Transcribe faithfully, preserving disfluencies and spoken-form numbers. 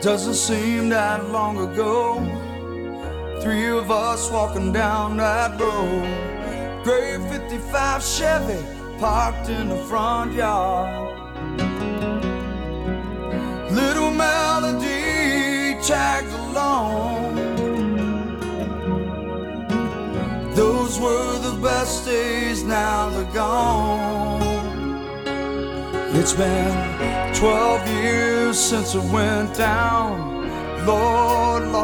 Doesn't seem that long ago, three of us walking down that road. Gray fifty-five Chevy parked in the front yard. Little Melody tagged along. Those were the best days, now they're gone. It's been twelve years since it went down. Lord, Lord